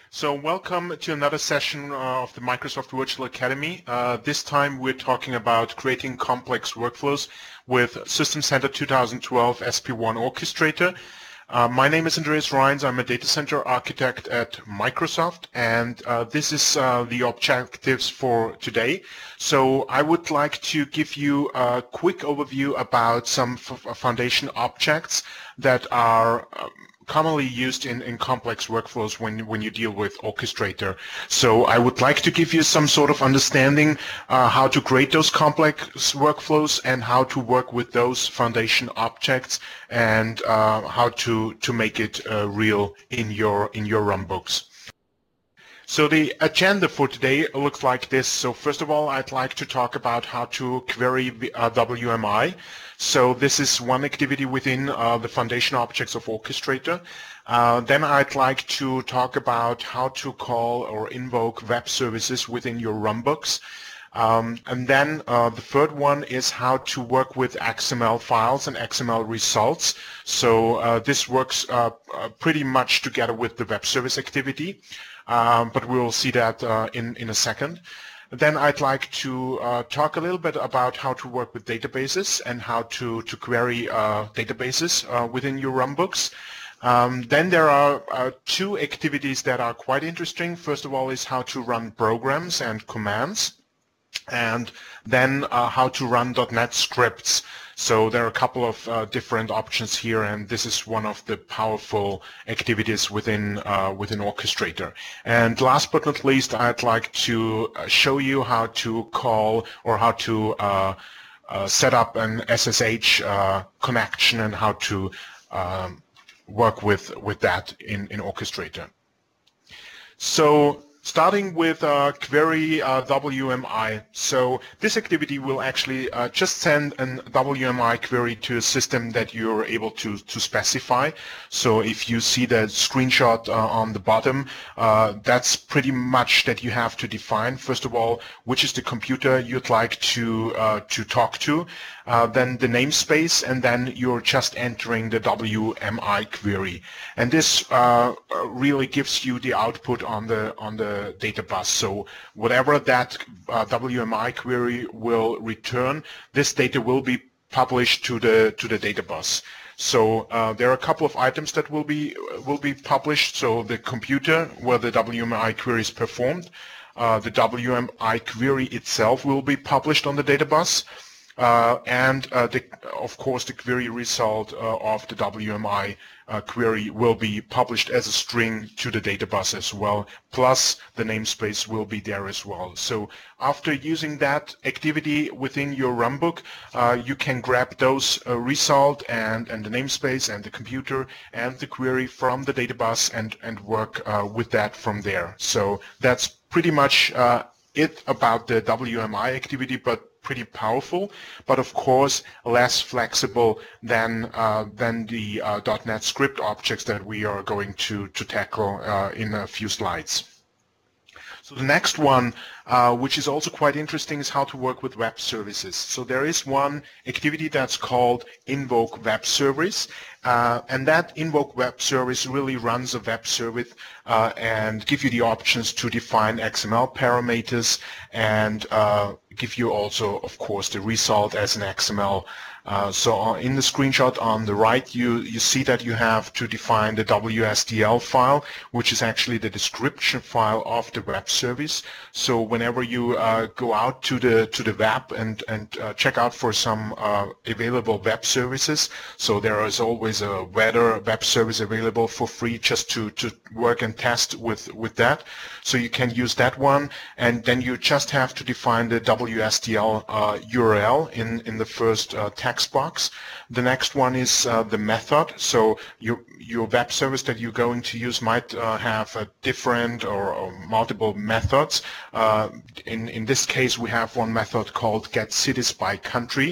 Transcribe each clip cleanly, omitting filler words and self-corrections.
So welcome to another session of the Microsoft Virtual Academy. This time we're talking about creating complex workflows with System Center 2012 SP1 Orchestrator. My name is Andreas Reins. I'm a data center architect at Microsoft, and this is the objectives for today. So I would like to give you a quick overview about some foundation objects that are commonly used in complex workflows when you deal with Orchestrator. So I would like to give you some sort of understanding how to create those complex workflows and how to work with those foundation objects and how to make it real in your runbooks. So the agenda for today looks like this. So first of all, I'd like to talk about how to query WMI. So this is one activity within the foundation objects of Orchestrator. Then I'd like to talk about how to call or invoke web services within your runbooks. And then the third one is how to work with XML files and XML results. So this works pretty much together with the web service activity, but we will see that in a second. Then I'd like to talk a little bit about how to work with databases and how to query databases within your runbooks. Then there are two activities that are quite interesting. First of all is how to run programs and commands, and then how to run .NET scripts. So there are a couple of different options here, and this is one of the powerful activities within Orchestrator. And last but not least, I'd like to show you how to call or how to set up an SSH connection and how to work with that in Orchestrator. So starting with query WMI. So this activity will actually just send an WMI query to a system that you're able to specify. So if you see the screenshot on the bottom, that's pretty much that you have to define. First of all, which is the computer you'd like to talk to, then the namespace, and then you're just entering the WMI query. And this really gives you the output on the data bus. So whatever that WMI query will return, this data will be published to the data bus. So there are a couple of items that will be published. So the computer where the WMI query is performed, the WMI query itself will be published on the data bus. And of course the query result of the WMI query will be published as a string to the data bus as well, plus the namespace will be there as well. So after using that activity within your runbook, you can grab those result and the namespace and the computer and the query from the data bus and work with that from there. So that's pretty much it about the WMI activity, but pretty powerful, but of course less flexible than the .NET script objects that we are going to tackle in a few slides. So the next one, which is also quite interesting, is how to work with web services. So there is one activity that's called invoke web service, and that invoke web service really runs a web service and give you the options to define XML parameters and give you also, of course, the result as an XML. So in the screenshot on the right, you see that you have to define the WSDL file, which is actually the description file of the web service. So whenever you go out to the web and check out for some available web services, so there is always a weather web service available for free just to work and test with that. So you can use that one, and then you just have to define the WSDL URL in the first text box. The next one is the method. So your web service that you're going to use might have a different or multiple methods. In this case, we have one method called getCitiesByCountry,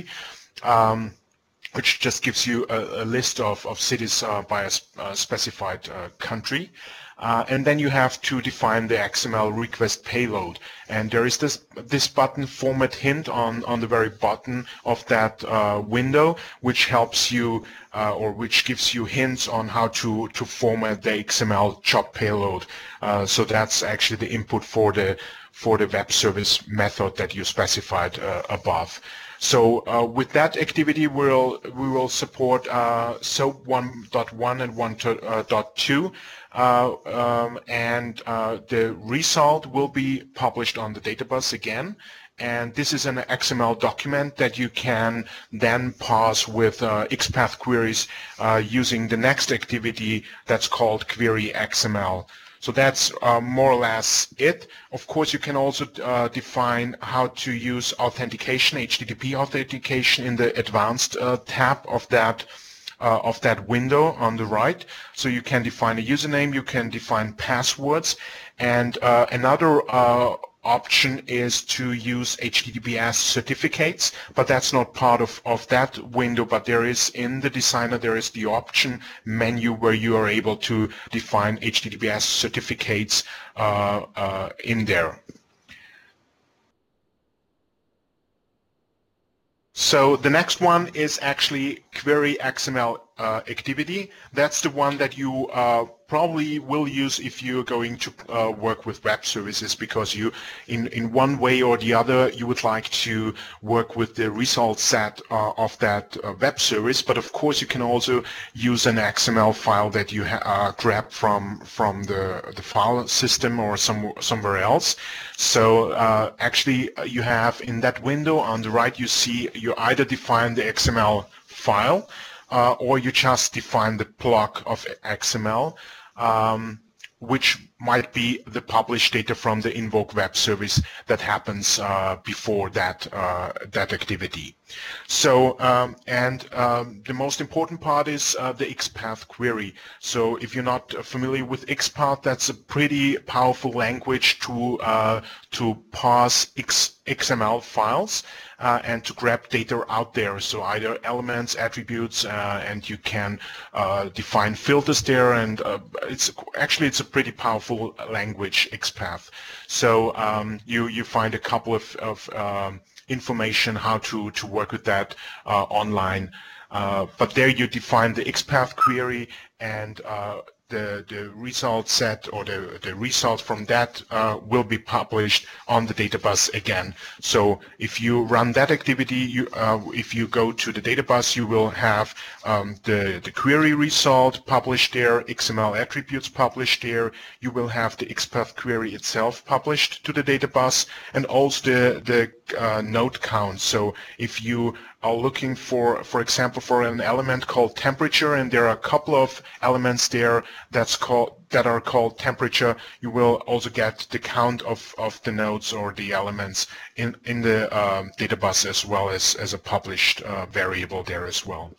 which just gives you a list of cities by a specified country. And then you have to define the XML request payload. And there is this button, Format Hint, on the very bottom of that window, which helps you or which gives you hints on how to format the XML job payload. So that's actually the input for the web service method that you specified above. So with that activity, we will support SOAP 1.1 and 1.2, and the result will be published on the databus again. And this is an XML document that you can then parse with XPath queries using the next activity that's called Query XML. So that's more or less it. Of course, you can also define how to use authentication, HTTP authentication, in the advanced tab of that window on the right. So you can define a username, you can define passwords, and another option is to use HTTPS certificates, but that's not part of that window. But there is, in the designer, there is the option menu where you are able to define HTTPS certificates in there. So the next one is actually Query XML activity. That's the one that you probably will use if you're going to work with web services, because you, in one way or the other, you would like to work with the result set of that web service. But of course, you can also use an XML file that you grab from the file system or somewhere else. So actually, you have in that window on the right, you see you either define the XML file or you just define the block of XML, which might be the published data from the invoke web service that happens before that activity. So the most important part is the XPath query. So if you're not familiar with XPath, that's a pretty powerful language to parse XML files and to grab data out there. So either elements, attributes, and you can define filters there. And it's a pretty powerful language, XPath. So you find a couple of information how to work with that online. But there you define the XPath query, and the result set or the result from that will be published on the databus again. So if you run that activity, if you go to the databus, you will have the query result published there, XML attributes published there. You will have the XPath query itself published to the databus, and also the node count. So if you are looking for example, for an element called temperature, and there are a couple of elements there that are called temperature, you will also get the count of the nodes or the elements in the databus, as well as a published variable there as well.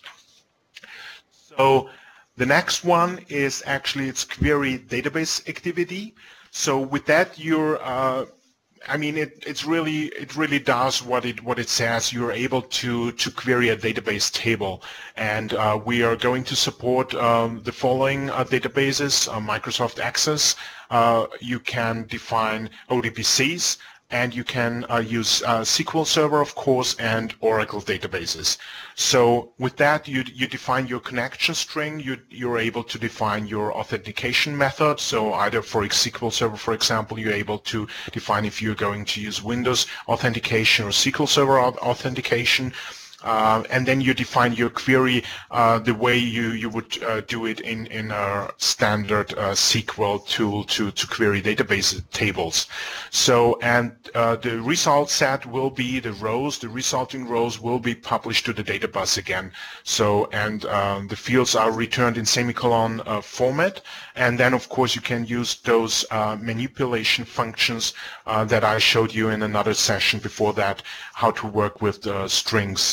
So the next one is actually its query database activity. So with that, you're it really does what it says. You're able to query a database table, and we are going to support the following databases: Microsoft Access. You can define ODBCs, and you can use SQL Server, of course, and Oracle databases. So with that, you define your connection string. You're able to define your authentication method. So either for SQL Server, for example, you're able to define if you're going to use Windows authentication or SQL Server authentication. And then you define your query the way you would do it in a standard SQL tool to query database tables. So, and the result set will be the resulting rows will be published to the databus again. So, and the fields are returned in semicolon format. And then, of course, you can use those manipulation functions that I showed you in another session before that, how to work with strings.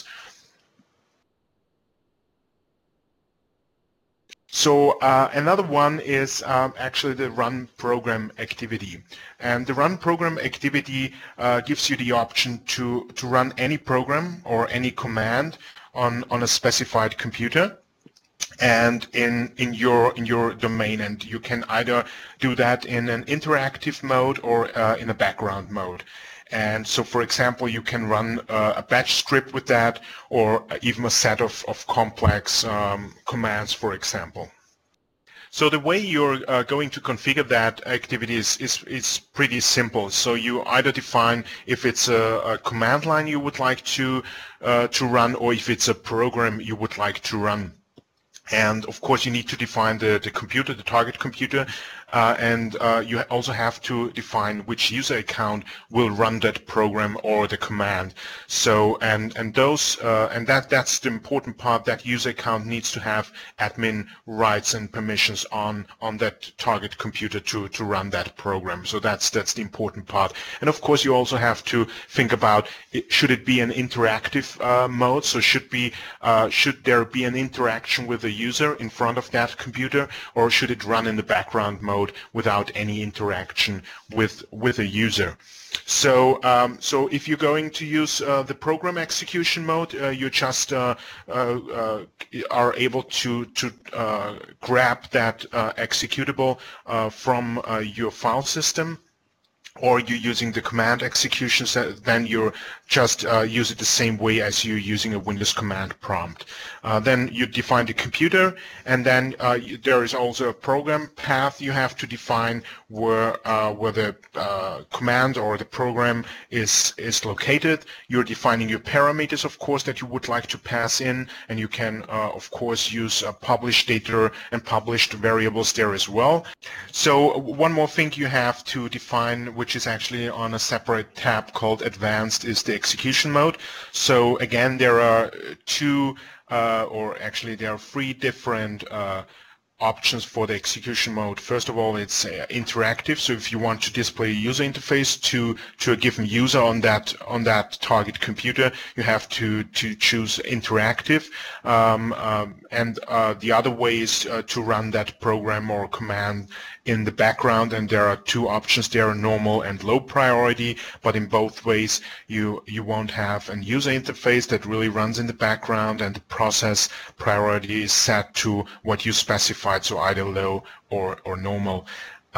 So another one is actually the run program activity. And the run program activity gives you the option to run any program or any command on a specified computer. and in your domain, and you can either do that in an interactive mode or in a background mode. And so, for example, you can run a batch script with that, or even a set of complex commands, for example. So the way you're going to configure that activity is pretty simple. So you either define if it's a command line you would like to run, or if it's a program you would like to run. And of course, you need to define the computer, the target computer, and you also have to define which user account will run that program or the command. So and that's the important part. That user account needs to have admin rights and permissions on that target computer to run that program. So that's the important part. And of course, you also have to think about should it be an interactive mode? So should there be an interaction with the user in front of that computer, or should it run in the background mode without any interaction with a user? So so if you're going to use the program execution mode, you just are able to grab that executable from your file system, or you're using the command execution, then you're just use it the same way as you're using a Windows command prompt. Then you define the computer, and then there is also a program path you have to define where the command or the program is located. You're defining your parameters, of course, that you would like to pass in, and you can, of course, use published data and published variables there as well. So one more thing you have to define, which is actually on a separate tab called Advanced, is the execution mode. So again, there are there are three different options for the execution mode. First of all, it's interactive. So if you want to display a user interface to a given user on that target computer, you have to choose interactive. And the other way is to run that program or command in the background, and there are two options there, normal and low priority. But in both ways, you won't have a user interface that really runs in the background, and the process priority is set to what you specified, so either low or normal.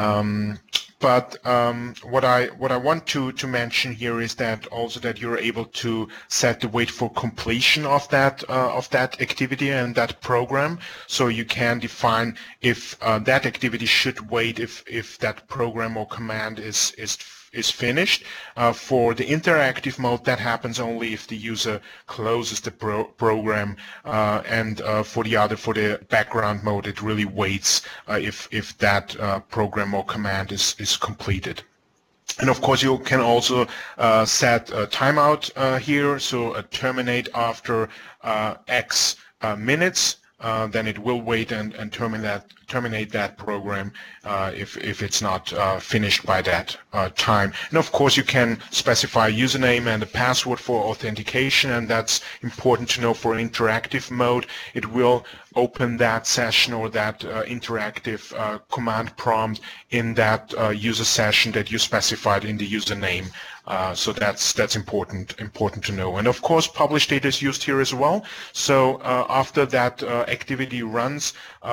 But what I want to mention here is that also that you're able to set the wait for completion of that activity and that program. So you can define if that activity should wait if that program or command is finished. For the interactive mode, that happens only if the user closes the program, and for the background mode, it really waits if that program or command is completed. And of course, you can also set a timeout here, so terminate after X minutes. Then it will wait and terminate that program if it's not finished by that time. And of course, you can specify a username and a password for authentication, and that's important to know for interactive mode. It will open that session or that interactive command prompt in that user session that you specified in the username. So that's important to know. And of course, published data is used here as well. So after that activity runs,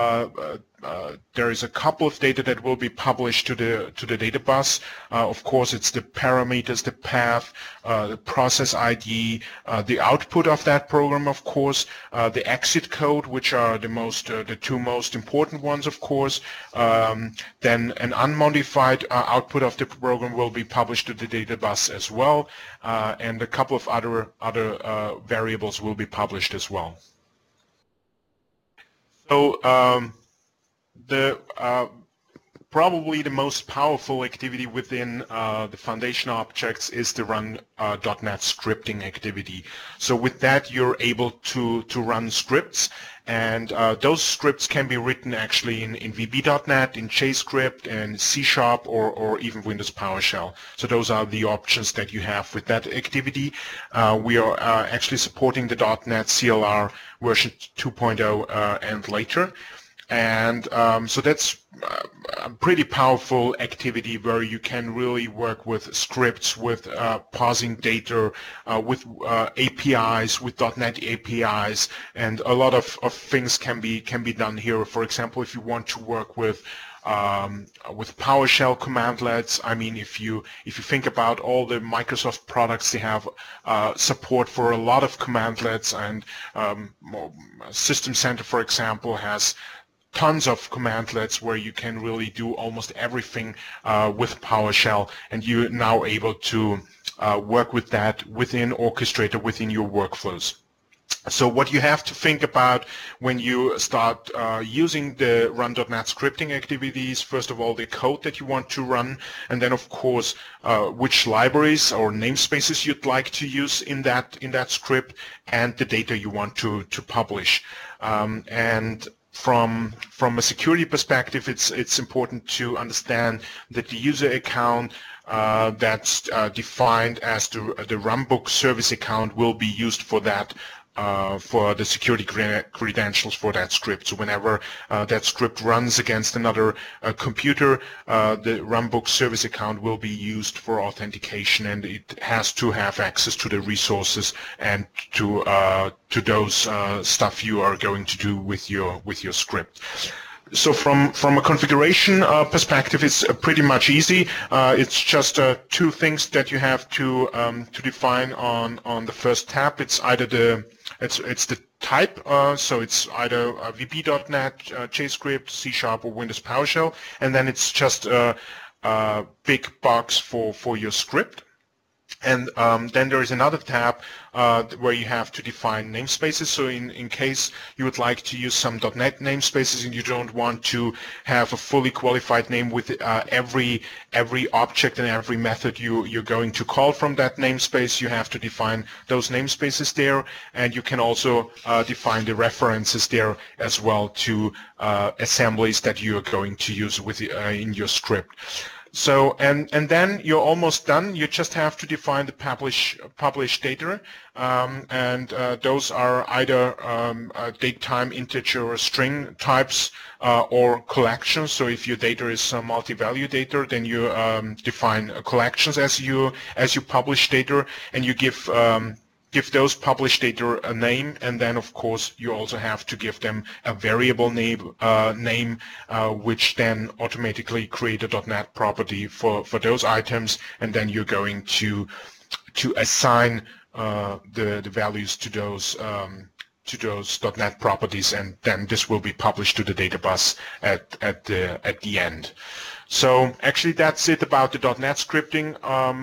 there is a couple of data that will be published to the data bus. Of course, it's the parameters, the path, the process ID, the output of that program, of course, the exit code, which are the two most important ones, of course. Then an unmodified output of the program will be published to the data bus as well, and a couple of other variables will be published as well. So probably the most powerful activity within the foundation objects is the run.NET scripting activity. So with that, you're able to run scripts, and those scripts can be written actually in VB.NET, in JScript, and C# or even Windows PowerShell. So those are the options that you have with that activity. We are actually supporting the .NET CLR version 2.0 and later. And so that's a pretty powerful activity where you can really work with scripts, with parsing data, with APIs, with .NET APIs, and a lot of things can be done here. For example, if you want to work with PowerShell commandlets, I mean, if you think about all the Microsoft products, they have support for a lot of commandlets, and System Center, for example, has tons of commandlets where you can really do almost everything with PowerShell, and you're now able to work with that within Orchestrator, within your workflows. So what you have to think about when you start using the run.NET scripting activities, first of all, the code that you want to run, and then of course which libraries or namespaces you'd like to use in that script, and the data you want to publish. And from a security perspective, it's important to understand that the user account that's defined as the runbook service account will be used for that, for the security credentials for that script. So whenever that script runs against another computer, the runbook service account will be used for authentication, and it has to have access to the resources and to those stuff you are going to do with your script. So from a configuration perspective, it's pretty much easy. It's just two things that you have to define on the first tab. It's either it's the type, so it's either VB.NET, JScript, C# or Windows PowerShell, and then it's just a big box for your script. And then there is another tab where you have to define namespaces. So in case you would like to use some .NET namespaces and you don't want to have a fully qualified name with every object and every method you're going to call from that namespace, you have to define those namespaces there. And you can also define the references there as well to assemblies that you are going to use with in your script. So and then you're almost done. You just have to define the publish data, and those are either date, time, integer, or string types, or collections. So if your data is multi-value data, then you define collections as you publish data, and you give those published data a name, and then of course you also have to give them a variable name, which then automatically create a .NET property for those items, and then you're going to assign the values to those .NET properties, and then this will be published to the data bus at the end. So actually that's it about the .NET scripting,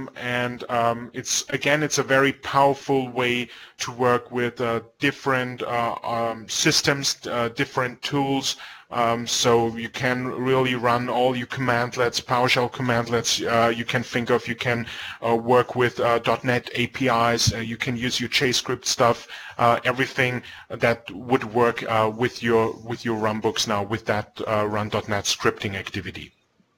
and it's a very powerful way to work with different systems, different tools. So you can really run all your commandlets, PowerShell commandlets you can think of. You can work with .NET APIs. You can use your JScript stuff. Everything that would work with your runbooks now with that run.NET scripting activity.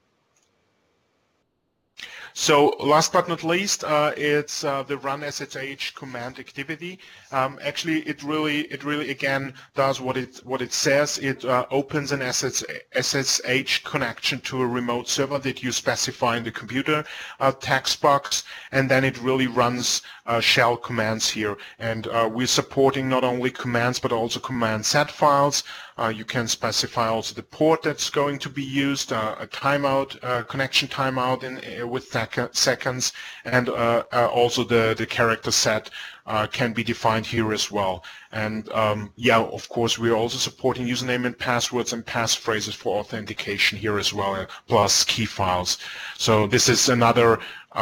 So last but not least, it's the run SSH command activity. Actually, it really again does what it says. It opens an SSH connection to a remote server that you specify in the computer text box, and then it really runs shell commands here. And we're supporting not only commands but also command set files. You can specify also the port that's going to be used, a timeout, connection timeout with seconds, and also the character set can be defined here as well. And yeah, of course, we're also supporting username and passwords and passphrases for authentication here as well, plus key files. So this is another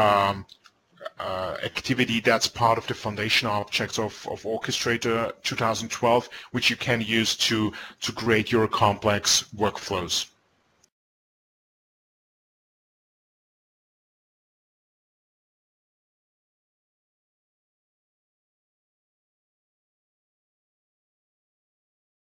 activity that's part of the foundation objects of Orchestrator 2012, which you can use to create your complex workflows.